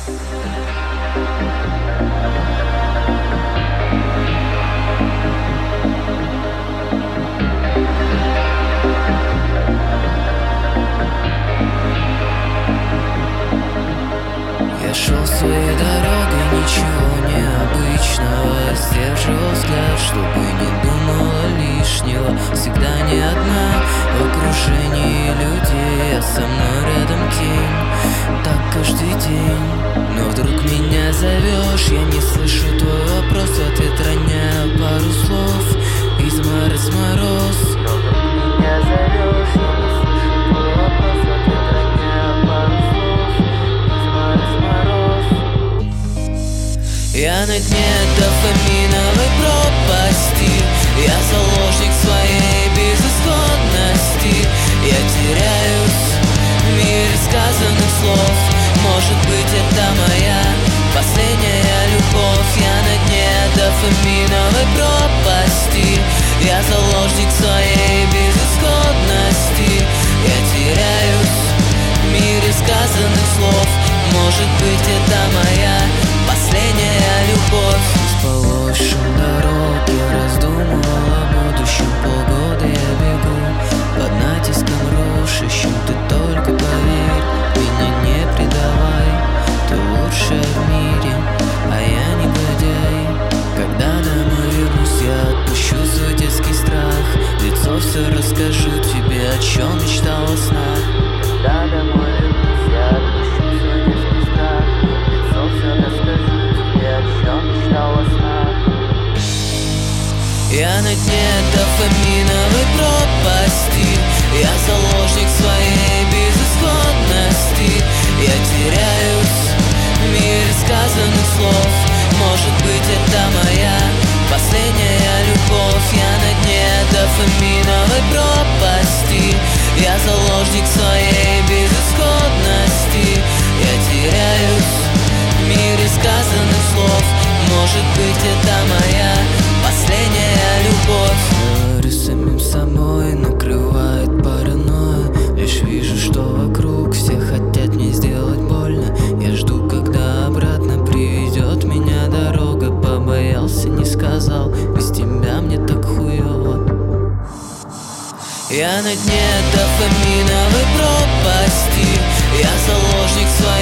Я шел своей дорогой, ничего необычного. Сдерживал взгляд, чтобы не думала лишнего. Всегда не одна в окружении людей, а со мной рядом тень. Так каждый день. Но вдруг меня зовешь, я не слышу твой вопрос. В ответ роняю пару слов, изморозь мороз. Но вдруг меня зовешь, я не слышу твой вопрос. В ответ роняю пару слов, изморозь мороз. Я на дне дофаминовой пропасти. Я заложник своей безысходности. Я теряюсь в мире сказанных слов. Может быть, это моя последняя любовь. Я на дне дофаминовой пропасти. Я заложник своей безысходности. Я теряюсь в мире сказанных слов. Может быть, это моя последняя любовь. Спалось шум дорог, я раздумывал о будущем. Полгода я бегу под натиском рушащим. Ты только поверь, меня не предавай. Ты лучшая в мире, а я негодяй. Когда домой вернусь, я отпущу свой детский страх. В лицо все расскажу тебе, о чем мечтал во снах. Когда домой вернусь, я отпущу свой детский страх. В лицо все расскажу тебе, о чем мечтал во снах. Я на дне дофаминовой пропасти. Я заложник своей безысходности. Я теряюсь в мире сказанных слов. Может быть, это моя последняя любовь. Я на дне дофаминовой пропасти. Я заложник своей безысходности. Я теряюсь в мире сказанных слов. Может быть, это моя последняя любовь. Говорю с самим собой, накрывает паранойя. Лишь вижу, что вокруг все хотят мне сделать больно. Я жду, когда обратно приведет меня дорога. Побоялся, не сказал, без тебя мне так хуёво. Я на дне дофаминовой пропасти. Я заложник своей